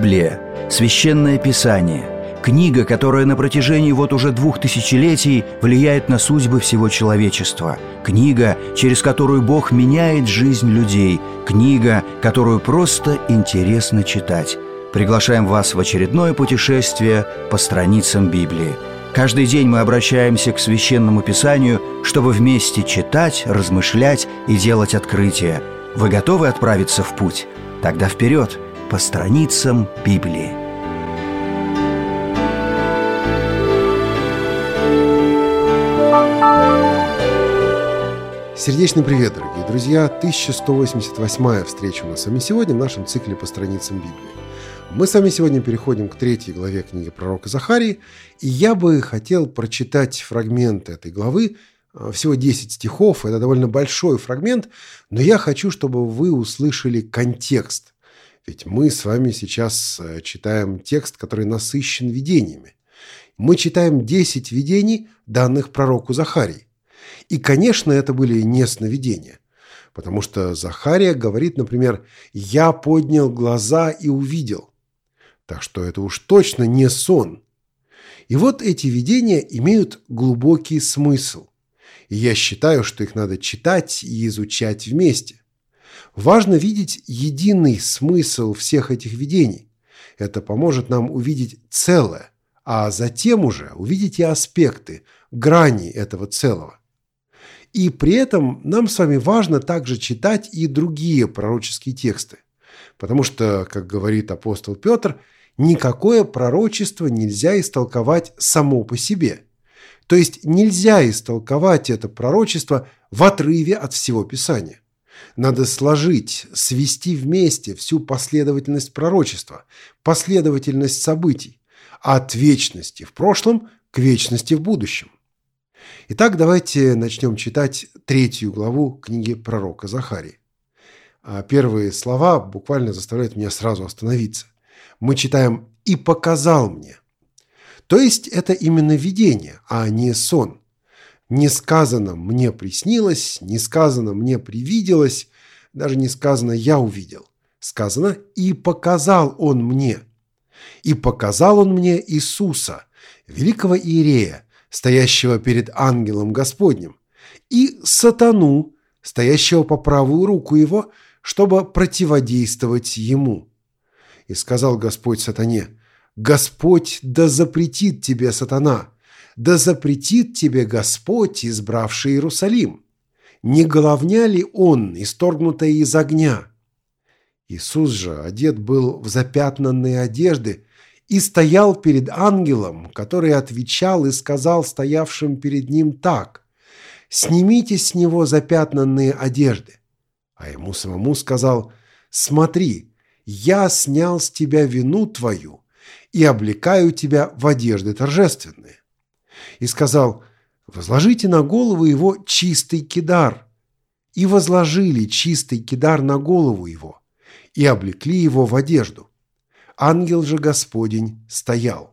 Библия – священное писание, книга, которая на протяжении уже 2000 влияет на судьбы всего человечества, книга, через которую Бог меняет жизнь людей, книга, которую просто интересно читать. Приглашаем вас в очередное путешествие по страницам Библии. Каждый день мы обращаемся к Священному Писанию, чтобы вместе читать, размышлять и делать открытия. Вы готовы отправиться в путь? Тогда вперед, по страницам Библии. Сердечный привет, дорогие друзья! 1188-я встреча у нас с вами сегодня в нашем цикле по страницам Библии. Мы с вами сегодня переходим к 3 главе книги пророка Захарии, и я бы хотел прочитать фрагмент этой главы, всего 10 стихов, это довольно большой фрагмент, но я хочу, чтобы вы услышали контекст. Ведь мы с вами сейчас читаем текст, который насыщен видениями. Мы читаем 10 видений, данных пророку Захарии. И, конечно, это были не сновидения, потому что Захария говорит, например, «Я поднял глаза и увидел». Так что это уж точно не сон. И вот эти видения имеют глубокий смысл. И я считаю, что их надо читать и изучать вместе. Важно видеть единый смысл всех этих видений. Это поможет нам увидеть целое, а затем уже увидеть и аспекты, грани этого целого. И при этом нам с вами важно также читать и другие пророческие тексты. Потому что, как говорит апостол Петр, никакое пророчество нельзя истолковать само по себе. То есть нельзя истолковать это пророчество в отрыве от всего Писания. Надо сложить, свести вместе всю последовательность пророчества, последовательность событий, от вечности в прошлом к вечности в будущем. Итак, давайте начнем читать 3 главу книги пророка Захарии. Первые слова буквально заставляют меня сразу остановиться. Мы читаем «и показал мне». То есть это именно видение, а не сон. Не сказано «мне приснилось», не сказано «мне привиделось», даже не сказано «я увидел». Сказано «и показал он мне». «И показал он мне Иисуса, великого иерея, стоящего перед ангелом Господним, и сатану, стоящего по правую руку его, чтобы противодействовать ему. И сказал Господь сатане: Господь да запретит тебе, сатана, да запретит тебе Господь, избравший Иерусалим. Не головня ли он, исторгнутая из огня? Иисус же одет был в запятнанные одежды и стоял перед ангелом, который отвечал и сказал стоявшим перед ним так: «Снимите с него запятнанные одежды». А ему самому сказал: «Смотри, я снял с тебя вину твою и облекаю тебя в одежды торжественные». И сказал: «Возложите на голову его чистый кидар». И возложили чистый кидар на голову его и облекли его в одежду. Ангел же Господень стоял.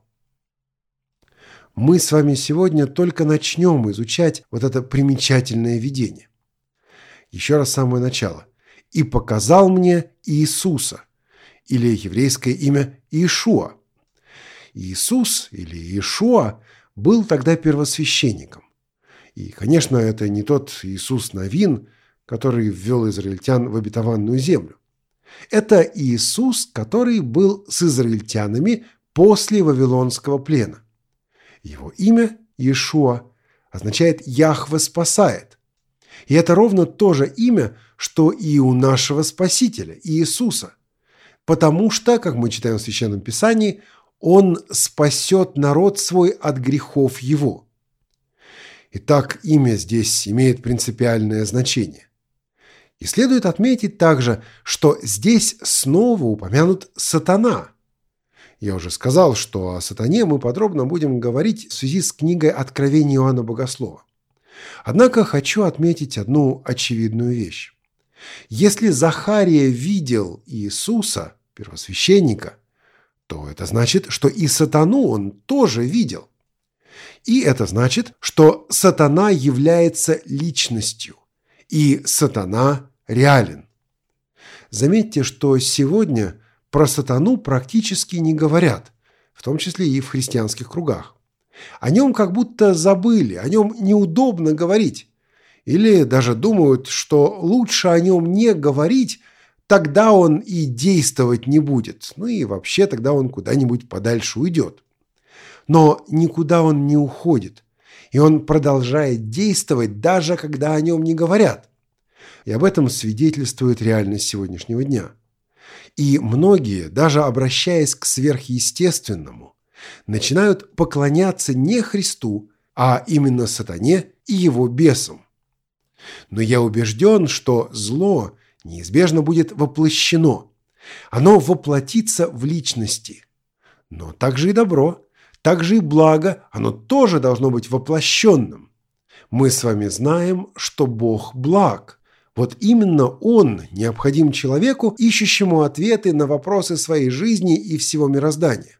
Мы с вами сегодня только начнем изучать вот это примечательное видение. Еще раз самое начало. «И показал мне Иисуса», или еврейское имя Иешуа. Иисус или Иешуа был тогда первосвященником. И, конечно, это не тот Иисус Навин, который ввел израильтян в обетованную землю. Это Иисус, который был с израильтянами после Вавилонского плена. Его имя Иешуа означает «Яхве спасает». И это ровно то же имя, что и у нашего Спасителя, Иисуса. Потому что, как мы читаем в Священном Писании, Он спасет народ свой от грехов его. Итак, имя здесь имеет принципиальное значение. И следует отметить также, что здесь снова упомянут сатана. Я уже сказал, что о сатане мы подробно будем говорить в связи с книгой «Откровение Иоанна Богослова». Однако хочу отметить одну очевидную вещь. Если Захария видел Иисуса, первосвященника, то это значит, что и сатану он тоже видел. И это значит, что сатана является личностью, и сатана реален. Заметьте, что сегодня про сатану практически не говорят, в том числе и в христианских кругах. О нем как будто забыли, о нем неудобно говорить. Или даже думают, что лучше о нем не говорить, тогда он и действовать не будет. Ну и вообще тогда он куда-нибудь подальше уйдет. Но никуда он не уходит. И он продолжает действовать, даже когда о нем не говорят. И об этом свидетельствует реальность сегодняшнего дня. И многие, даже обращаясь к сверхъестественному, начинают поклоняться не Христу, а именно сатане и его бесам. Но я убежден, что зло неизбежно будет воплощено. Оно воплотится в личности. Но также и добро, также и благо, оно тоже должно быть воплощенным. Мы с вами знаем, что Бог благ. Вот именно Он необходим человеку, ищущему ответы на вопросы своей жизни и всего мироздания.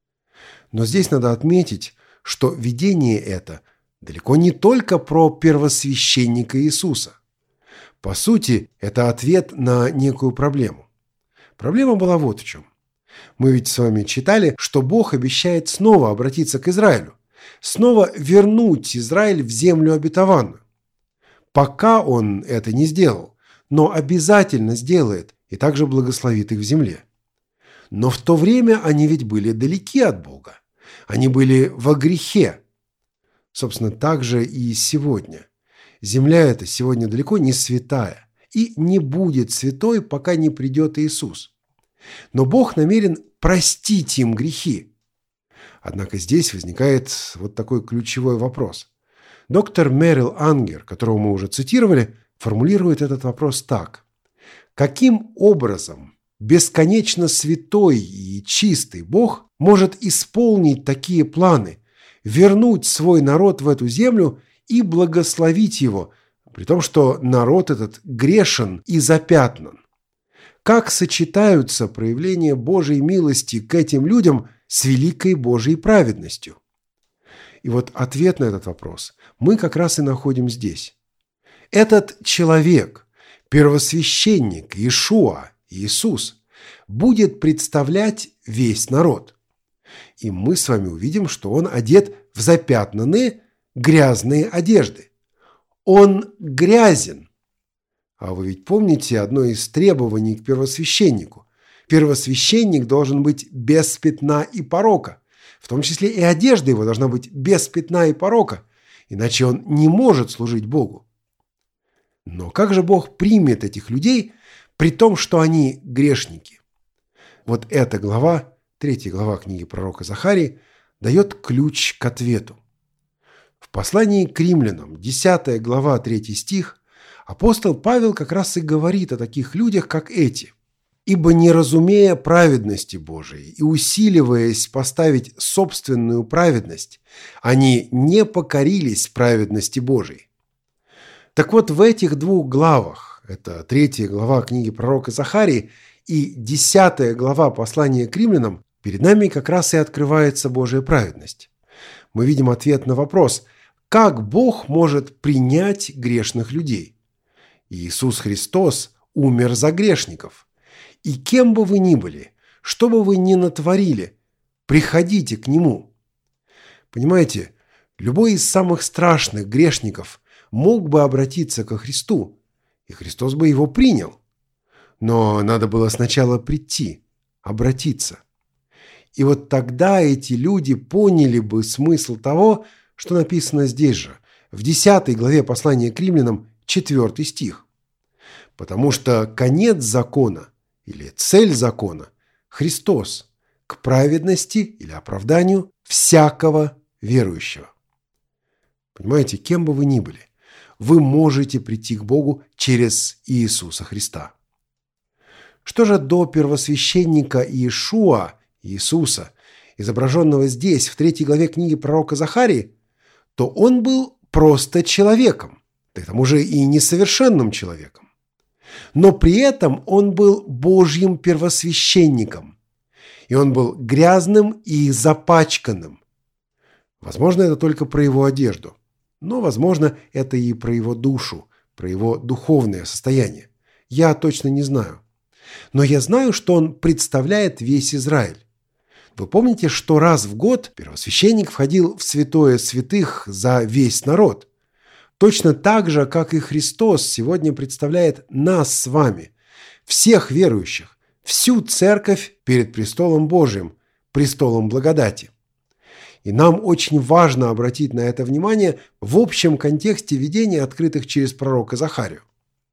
Но здесь надо отметить, что видение это далеко не только про первосвященника Иисуса. По сути, это ответ на некую проблему. Проблема была вот в чем. Мы ведь с вами читали, что Бог обещает снова обратиться к Израилю, снова вернуть Израиль в землю обетованную. Пока Он это не сделал, но обязательно сделает и также благословит их в земле. Но в то время они ведь были далеки от Бога. Они были во грехе. Собственно, так же и сегодня. Земля эта сегодня далеко не святая и не будет святой, пока не придет Иисус. Но Бог намерен простить им грехи. Однако здесь возникает вот такой ключевой вопрос. Доктор Мерил Ангер, которого мы уже цитировали, формулирует этот вопрос так. Каким образом бесконечно святой и чистый Бог может исполнить такие планы, вернуть свой народ в эту землю и благословить его, при том, что народ этот грешен и запятнан? Как сочетаются проявления Божьей милости к этим людям с великой Божьей праведностью? И вот ответ на этот вопрос мы как раз и находим здесь. Этот человек, первосвященник Иешуа, Иисус, будет представлять весь народ. И мы с вами увидим, что он одет в запятнанные, грязные одежды. Он грязен. А вы ведь помните одно из требований к первосвященнику? Первосвященник должен быть без пятна и порока. В том числе и одежда его должна быть без пятна и порока, иначе он не может служить Богу. Но как же Бог примет этих людей, при том, что они грешники? Вот эта глава, 3 глава книги пророка Захарии, дает ключ к ответу. В послании к римлянам, 10 глава, 3 стих, апостол Павел как раз и говорит о таких людях, как эти. «Ибо, не разумея праведности Божией и усиливаясь поставить собственную праведность, они не покорились праведности Божией». Так вот, в этих 2 главах, это 3 глава книги пророка Захарии и 10 глава послания к римлянам, перед нами как раз и открывается Божья праведность. Мы видим ответ на вопрос, как Бог может принять грешных людей. Иисус Христос умер за грешников. И кем бы вы ни были, что бы вы ни натворили, приходите к Нему. Понимаете, любой из самых страшных грешников мог бы обратиться ко Христу, и Христос бы его принял. Но надо было сначала прийти, обратиться. И вот тогда эти люди поняли бы смысл того, что написано здесь же, в 10 главе послания к римлянам, 4 стих. Потому что конец закона или цель закона – Христос к праведности или оправданию всякого верующего. Понимаете, кем бы вы ни были, вы можете прийти к Богу через Иисуса Христа. Что же до первосвященника Иешуа, Иисуса, изображенного здесь, в 3 главе книги пророка Захарии, то он был просто человеком, да к тому же и несовершенным человеком. Но при этом он был Божьим первосвященником, и он был грязным и запачканным. Возможно, это только про его одежду, но, возможно, это и про его душу, про его духовное состояние. Я точно не знаю. Но я знаю, что он представляет весь Израиль. Вы помните, что раз в год первосвященник входил в святое святых за весь народ? Точно так же, как и Христос сегодня представляет нас с вами, всех верующих, всю церковь перед престолом Божьим, престолом благодати. И нам очень важно обратить на это внимание в общем контексте видений, открытых через пророка Захарию.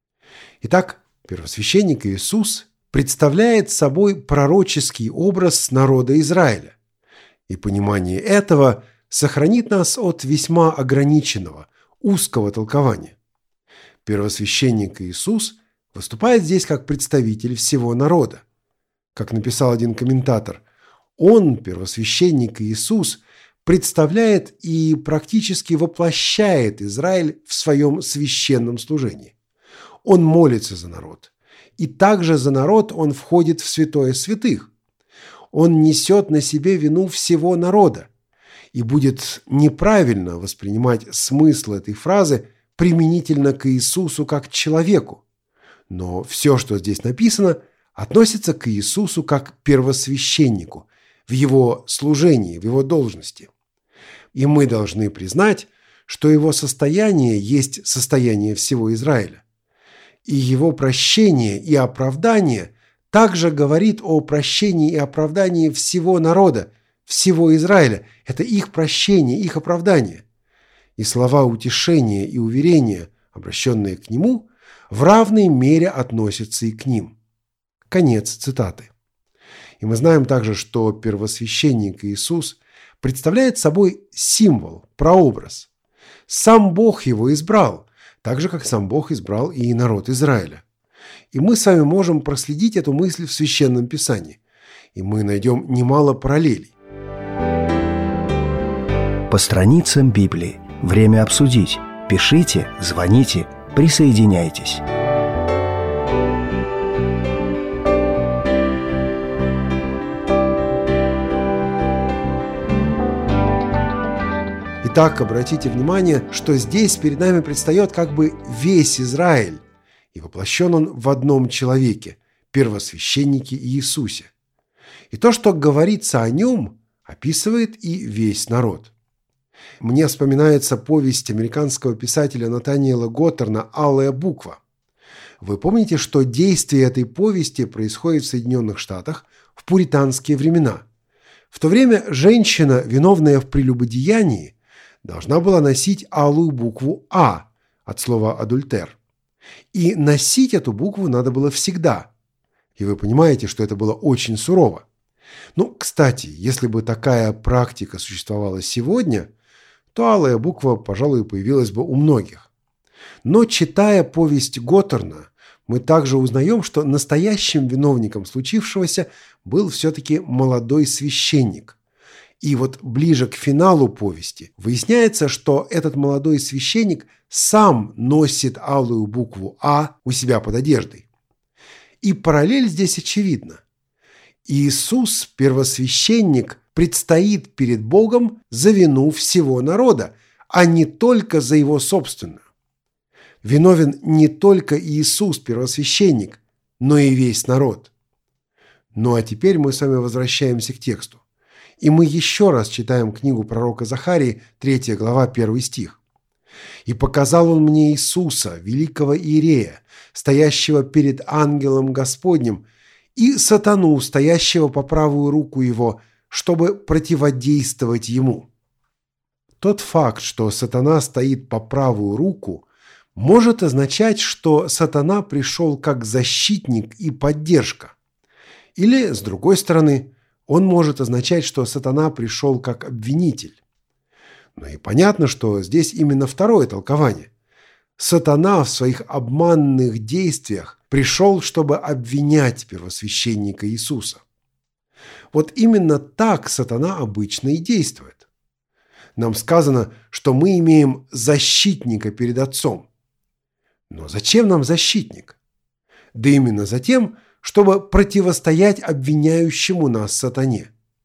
Итак, первосвященник Иисус представляет собой пророческий образ народа Израиля. И понимание этого сохранит нас от весьма ограниченного, узкого толкования. Первосвященник Иисус выступает здесь как представитель всего народа. Как написал один комментатор, он, первосвященник Иисус, представляет и практически воплощает Израиль в своем священном служении. Он молится за народ. И также за народ он входит в святое святых. Он несет на себе вину всего народа. И будет неправильно воспринимать смысл этой фразы применительно к Иисусу как к человеку. Но все, что здесь написано, относится к Иисусу как к первосвященнику, в его служении, в его должности. И мы должны признать, что его состояние есть состояние всего Израиля. И его прощение и оправдание также говорит о прощении и оправдании всего народа, всего Израиля. Это их прощение, их оправдание. И слова утешения и уверения, обращенные к нему, в равной мере относятся и к ним. Конец цитаты. И мы знаем также, что первосвященник Иисус представляет собой символ, прообраз. Сам Бог его избрал, так же, как сам Бог избрал и народ Израиля. И мы с вами можем проследить эту мысль в Священном Писании. И мы найдем немало параллелей. По страницам Библии. Время обсудить. Пишите, звоните, присоединяйтесь. Итак, обратите внимание, что здесь перед нами предстает как бы весь Израиль, и воплощен он в одном человеке – первосвященнике Иисусе. И то, что говорится о нем, описывает и весь народ. Мне вспоминается повесть американского писателя Натаниэла Готтерна «Алая буква». Вы помните, что действие этой повести происходит в Соединенных Штатах в пуританские времена. В то время женщина, виновная в прелюбодеянии, должна была носить алую букву «А» от слова «адультер». И носить эту букву надо было всегда. И вы понимаете, что это было очень сурово. Ну, кстати, если бы такая практика существовала сегодня, то алая буква, пожалуй, появилась бы у многих. Но, читая повесть Готтерна, мы также узнаем, что настоящим виновником случившегося был все-таки молодой священник. И вот ближе к финалу повести выясняется, что этот молодой священник сам носит алую букву «А» у себя под одеждой. И параллель здесь очевидна. Иисус, первосвященник, предстоит перед Богом за вину всего народа, а не только за его собственную. Виновен не только Иисус, первосвященник, но и весь народ. Ну а теперь мы с вами возвращаемся к тексту. И мы еще раз читаем книгу пророка Захарии, 3 глава, 1 стих. «И показал он мне Иисуса, великого Иерея, стоящего перед ангелом Господним, и сатану, стоящего по правую руку его, чтобы противодействовать ему». Тот факт, что сатана стоит по правую руку, может означать, что сатана пришел как защитник и поддержка. Или, с другой стороны, он может означать, что сатана пришел как обвинитель. Ну и понятно, что здесь именно второе толкование. Сатана в своих обманных действиях пришел, чтобы обвинять первосвященника Иисуса. Вот именно так сатана обычно и действует. Нам сказано, что мы имеем защитника перед Отцом. Но зачем нам защитник? Да именно за тем, чтобы противостоять обвиняющему нас сатане.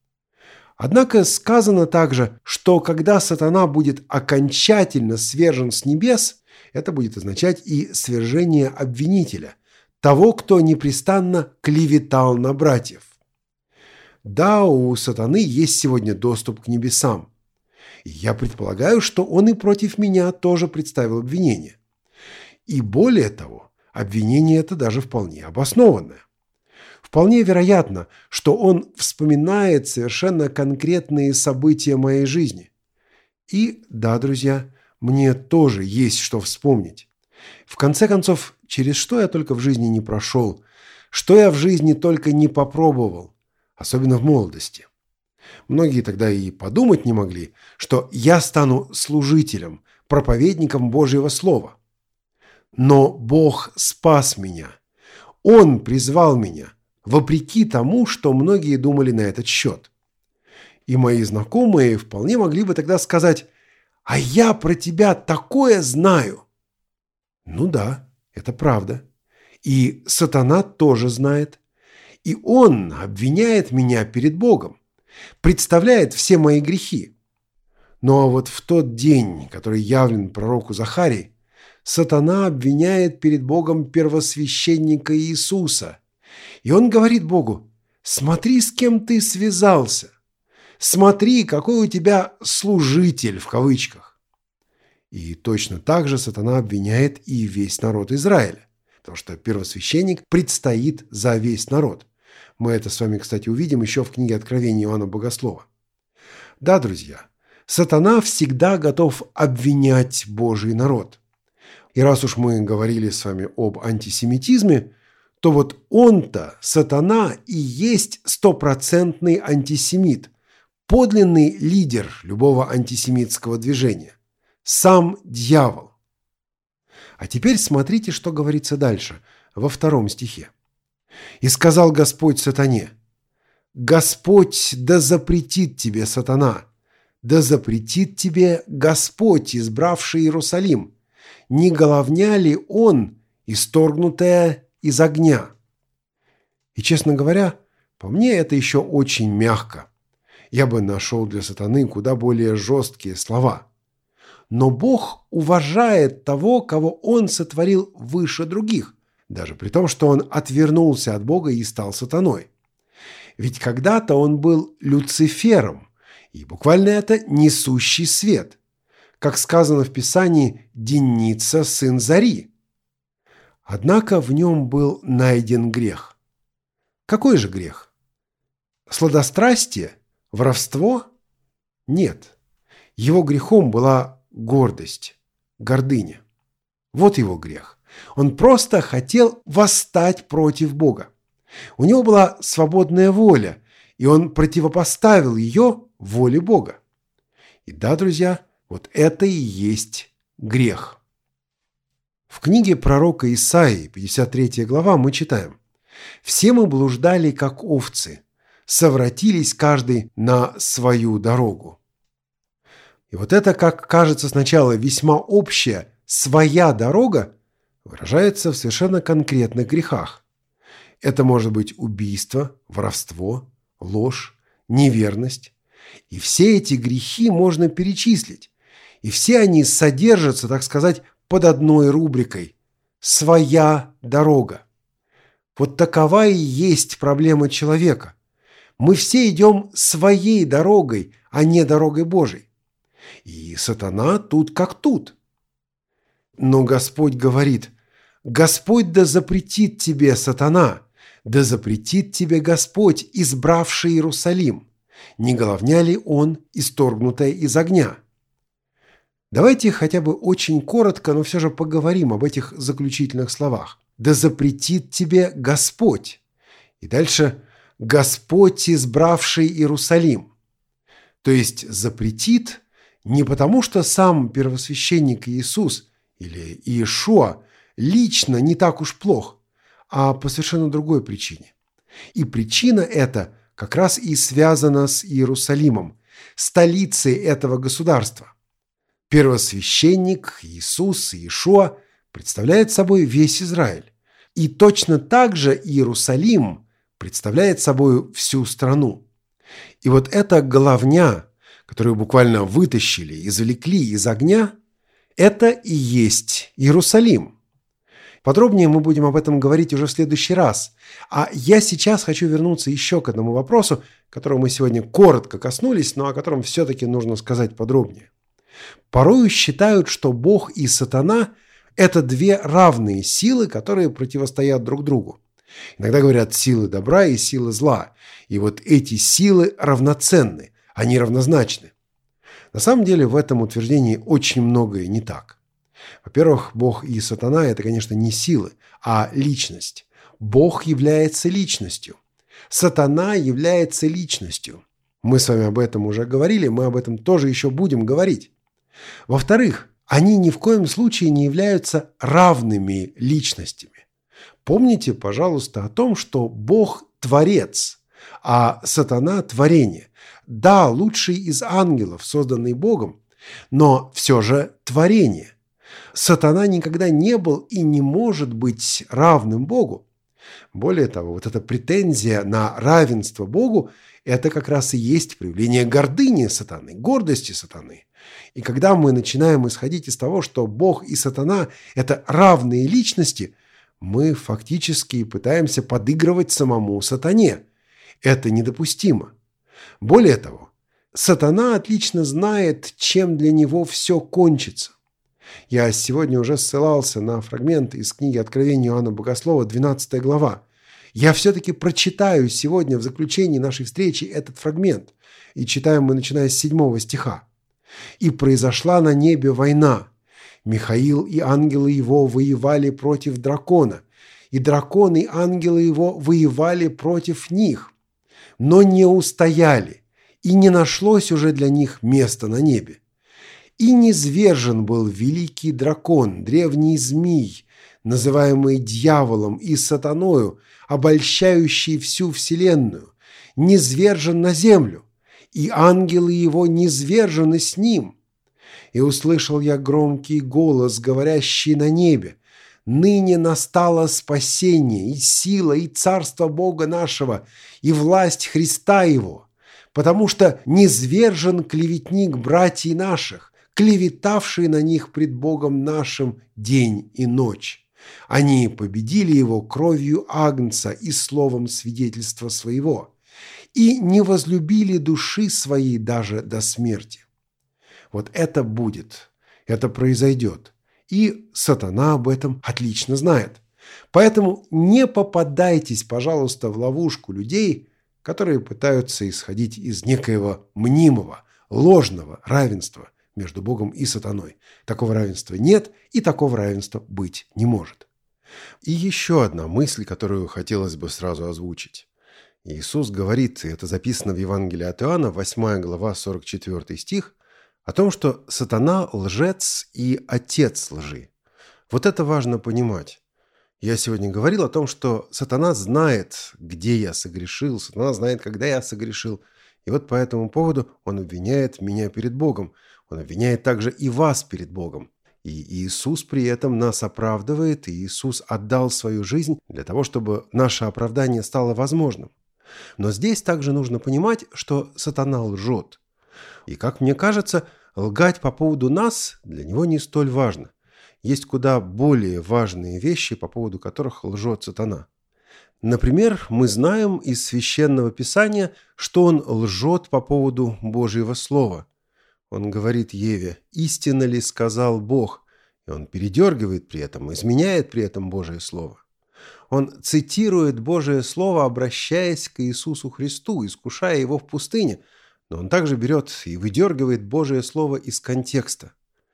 Однако сказано также, что когда сатана будет окончательно свержен с небес, это будет означать и свержение обвинителя, того, кто непрестанно клеветал на братьев. Да, у сатаны есть сегодня доступ к небесам. И я предполагаю, что он и против меня тоже представил обвинение. И более того, обвинение это даже вполне обоснованное. Вполне вероятно, что он вспоминает совершенно конкретные события моей жизни. И да, друзья, мне тоже есть что вспомнить. В конце концов, через что я только в жизни не прошел, что я в жизни только не попробовал, особенно в молодости. Многие тогда и подумать не могли, что я стану служителем, проповедником Божьего Слова. Но Бог спас меня. Он призвал меня, вопреки тому, что многие думали на этот счет. И мои знакомые вполне могли бы тогда сказать: «А я про тебя такое знаю». Ну да, это правда. И сатана тоже знает. И он обвиняет меня перед Богом, представляет все мои грехи. Но вот в тот день, который явлен пророку Захарии, сатана обвиняет перед Богом первосвященника Иисуса. И он говорит Богу: «Смотри, с кем ты связался. Смотри, какой у тебя служитель» в кавычках. И точно так же сатана обвиняет и весь народ Израиля, потому что первосвященник предстоит за весь народ. Мы это с вами, кстати, увидим еще в книге Откровения Иоанна Богослова. Да, друзья, сатана всегда готов обвинять Божий народ. И раз уж мы говорили с вами об антисемитизме, то вот он-то, сатана, и есть стопроцентный антисемит, подлинный лидер любого антисемитского движения. Сам дьявол. А теперь смотрите, что говорится дальше, во 2 стихе. «И сказал Господь сатане: Господь да запретит тебе, сатана, да запретит тебе Господь, избравший Иерусалим, не головня ли он, исторгнутая из огня?» И, честно говоря, по мне это еще очень мягко. Я бы нашел для сатаны куда более жесткие слова. Но Бог уважает того, кого Он сотворил выше других, даже при том, что он отвернулся от Бога и стал сатаной. Ведь когда-то он был Люцифером, и буквально это несущий свет. Как сказано в Писании, Деница, сын Зари. Однако в нем был найден грех. Какой же грех? Сладострастие? Воровство? Нет. Его грехом была гордость, гордыня. Вот его грех. Он просто хотел восстать против Бога. У него была свободная воля, и он противопоставил ее воле Бога. И да, друзья, вот это и есть грех. В книге пророка Исаии, 53 глава, мы читаем: «Все мы блуждали, как овцы, совратились каждый на свою дорогу». И вот это, как кажется сначала весьма общая «своя дорога», выражается в совершенно конкретных грехах. Это может быть убийство, воровство, ложь, неверность. И все эти грехи можно перечислить. И все они содержатся, так сказать, под одной рубрикой «своя дорога». Вот такова и есть проблема человека. Мы все идем своей дорогой, а не дорогой Божией. И сатана тут как тут. Но Господь говорит: «Господь да запретит тебе, сатана, да запретит тебе Господь, избравший Иерусалим, не головня ли он, исторгнутая из огня?» Давайте хотя бы очень коротко, но все же поговорим об этих заключительных словах. «Да запретит тебе Господь». И дальше «Господь, избравший Иерусалим». То есть запретит не потому, что сам первосвященник Иисус или Иешуа лично не так уж плох, а по совершенно другой причине. И причина эта как раз и связана с Иерусалимом, столицей этого государства. Первосвященник Иисус, Иешуа, представляет собой весь Израиль. И точно так же Иерусалим представляет собой всю страну. И вот эта головня, которую буквально вытащили, извлекли из огня, это и есть Иерусалим. Подробнее мы будем об этом говорить уже в следующий раз. А я сейчас хочу вернуться еще к одному вопросу, которого мы сегодня коротко коснулись, но о котором все-таки нужно сказать подробнее. Порою считают, что Бог и сатана – это две равные силы, которые противостоят друг другу. Иногда говорят силы добра и силы зла. И вот эти силы равноценны, они равнозначны. На самом деле в этом утверждении очень многое не так. Во-первых, Бог и сатана – это, конечно, не силы, а личность. Бог является личностью. Сатана является личностью. Мы с вами об этом уже говорили, мы об этом тоже еще будем говорить. Во-вторых, они ни в коем случае не являются равными личностями. Помните, пожалуйста, о том, что Бог – творец, а сатана – творение. Да, лучший из ангелов, созданный Богом, но все же творение. Сатана никогда не был и не может быть равным Богу. Более того, вот эта претензия на равенство Богу – это как раз и есть проявление гордыни сатаны, гордости сатаны. И когда мы начинаем исходить из того, что Бог и сатана – это равные личности, мы фактически пытаемся подыгрывать самому сатане. Это недопустимо. Более того, сатана отлично знает, чем для него все кончится. Я сегодня уже ссылался на фрагмент из книги Откровения Иоанна Богослова, 12 глава. Я все-таки прочитаю сегодня в заключении нашей встречи этот фрагмент. И читаем мы, начиная с 7 стиха. «И произошла на небе война. Михаил и ангелы его воевали против дракона, и дракон и ангелы его воевали против них, но не устояли, и не нашлось уже для них места на небе. И низвержен был великий дракон, древний змий, называемый дьяволом и сатаною, обольщающий всю вселенную, низвержен на землю, и ангелы его низвержены с ним. И услышал я громкий голос, говорящий на небе: ныне настало спасение, и сила, и царство Бога нашего, и власть Христа Его, потому что низвержен клеветник братьев наших, клеветавший на них пред Богом нашим день и ночь. Они победили его кровью агнца и словом свидетельства своего, и не возлюбили души своей даже до смерти». Вот это будет, это произойдет. И сатана об этом отлично знает. Поэтому не попадайтесь, пожалуйста, в ловушку людей, которые пытаются исходить из некоего мнимого, ложного равенства между Богом и сатаной. Такого равенства нет, и такого равенства быть не может. И еще одна мысль, которую хотелось бы сразу озвучить. Иисус говорит, и это записано в Евангелии от Иоанна, 8 глава, 44 стих, о том, что сатана – лжец и отец лжи. Вот это важно понимать. Я сегодня говорил о том, что сатана знает, где я согрешил, сатана знает, когда я согрешил. И вот по этому поводу он обвиняет меня перед Богом. Он обвиняет также и вас перед Богом. И Иисус при этом нас оправдывает, и Иисус отдал свою жизнь для того, чтобы наше оправдание стало возможным. Но здесь также нужно понимать, что сатана лжет. И, как мне кажется, лгать по поводу нас для него не столь важно. Есть куда более важные вещи, по поводу которых лжет сатана. Например, мы знаем из Священного Писания, что он лжет по поводу Божьего Слова. Он говорит Еве: «Истинно ли сказал Бог?» И он передергивает при этом, изменяет при этом Божие Слово. Он цитирует Божие Слово, обращаясь к Иисусу Христу, искушая его в пустыне, но он также берет и выдергивает Божие Слово из контекста.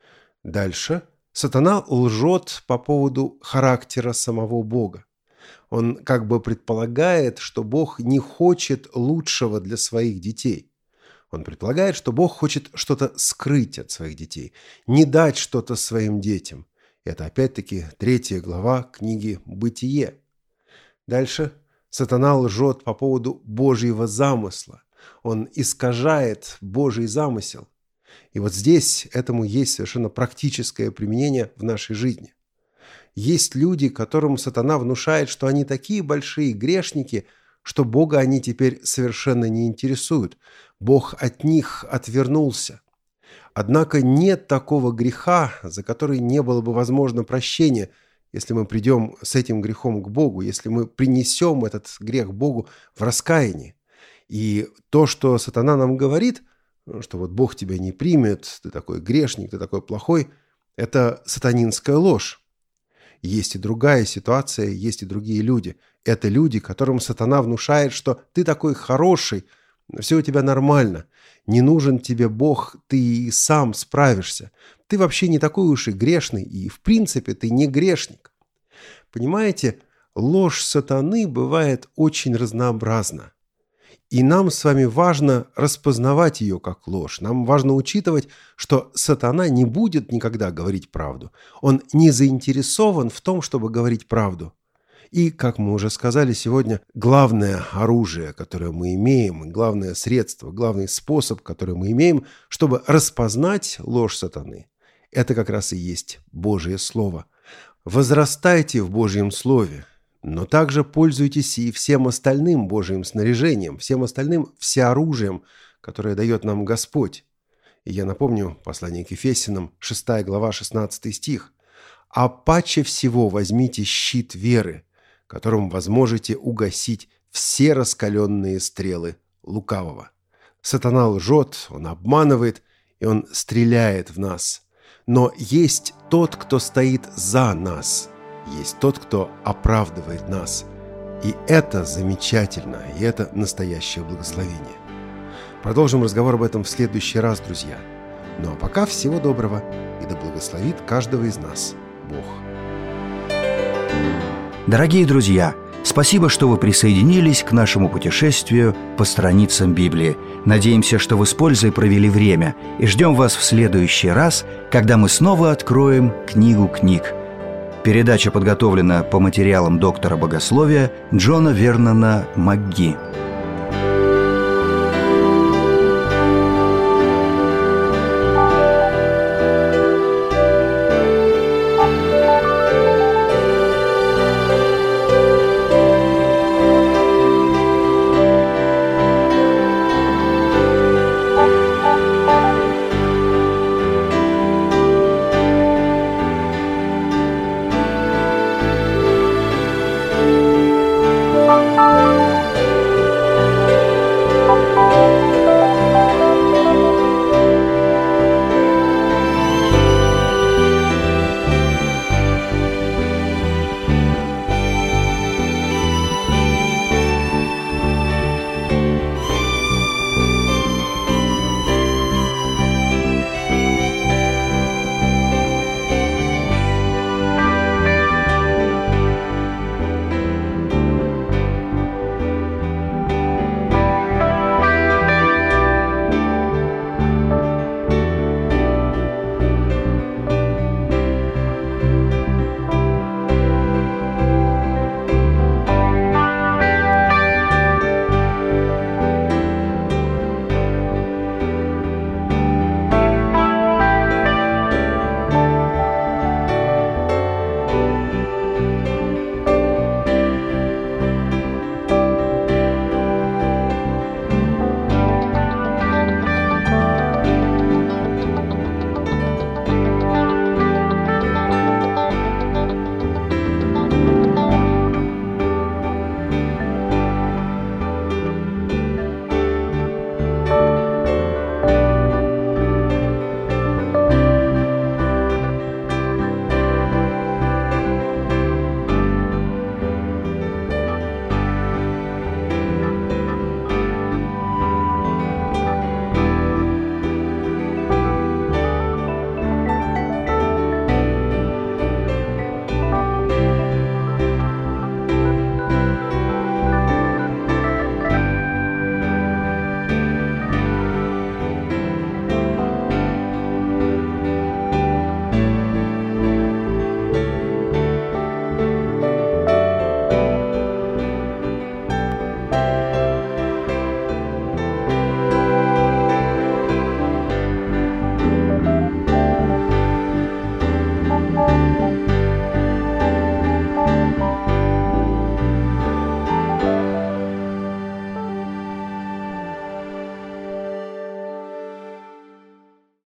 Дальше сатана лжет по поводу характера самого Бога. Он как бы предполагает, что Бог не хочет лучшего для своих детей. Он предполагает, что Бог хочет что-то скрыть от своих детей, не дать что-то своим детям. Это опять-таки 3 глава книги «Бытие». Дальше сатана лжет по поводу Божьего замысла. Он искажает Божий замысел. И вот здесь этому есть совершенно практическое применение в нашей жизни. Есть люди, которым сатана внушает, что они такие большие грешники, что Бога они теперь совершенно не интересуют. Бог от них отвернулся. Однако нет такого греха, за который не было бы возможно прощения, если мы придем с этим грехом к Богу, если мы принесем этот грех Богу в раскаянии. И то, что сатана нам говорит, что вот Бог тебя не примет, ты такой грешник, ты такой плохой, это сатанинская ложь. Есть и другая ситуация, есть и другие люди. Это люди, которым сатана внушает, что ты такой хороший, все у тебя нормально, не нужен тебе Бог, ты и сам справишься. Ты вообще не такой уж и грешный, и в принципе ты не грешник. Понимаете, ложь сатаны бывает очень разнообразна. И нам с вами важно распознавать ее как ложь. Нам важно учитывать, что сатана не будет никогда говорить правду. Он не заинтересован в том, чтобы говорить правду. И, как мы уже сказали сегодня, главное оружие, которое мы имеем, и главное средство, главный способ, который мы имеем, чтобы распознать ложь сатаны, это как раз и есть Божье Слово. Возрастайте в Божьем Слове, но также пользуйтесь и всем остальным Божьим снаряжением, всем остальным всеоружием, которое дает нам Господь. И я напомню послание к Ефесянам, 6 глава, 16 стих. «А паче всего возьмите щит веры, которым возможете угасить все раскаленные стрелы лукавого». Сатана лжет, он обманывает, и он стреляет в нас. Но есть тот, кто стоит за нас, есть тот, кто оправдывает нас. И это замечательно, и это настоящее благословение. Продолжим разговор об этом в следующий раз, друзья. Ну а пока всего доброго, и да благословит каждого из нас Бог. Дорогие друзья, спасибо, что вы присоединились к нашему путешествию по страницам Библии. Надеемся, что вы с пользой провели время, и ждем вас в следующий раз, когда мы снова откроем книгу книг. Передача подготовлена по материалам доктора богословия Джона Вернона МакГи.